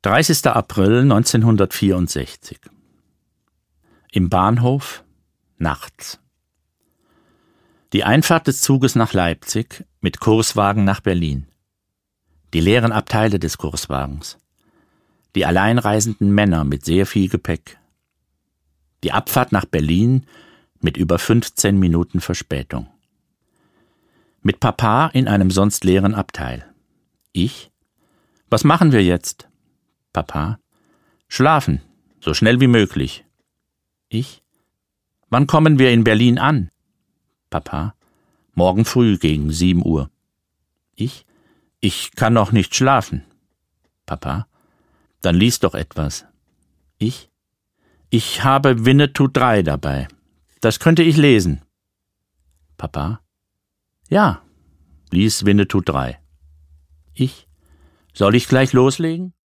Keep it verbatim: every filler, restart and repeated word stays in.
dreißigster April neunzehnhundertvierundsechzig. Im Bahnhof, nachts. Die Einfahrt des Zuges nach Leipzig mit Kurswagen nach Berlin. Die leeren Abteile des Kurswagens. Die alleinreisenden Männer mit sehr viel Gepäck. Die Abfahrt nach Berlin mit über fünfzehn Minuten Verspätung. Mit Papa in einem sonst leeren Abteil. Ich? Was machen wir jetzt? Papa? Schlafen, so schnell wie möglich. Ich? Wann kommen wir in Berlin an? Papa? Morgen früh gegen sieben Uhr. Ich? Ich kann noch nicht schlafen. Papa? Dann lies doch etwas. Ich? Ich habe Winnetou drei dabei. Das könnte ich lesen. Papa? Ja, lies Winnetou drei. Ich? Soll ich gleich loslegen?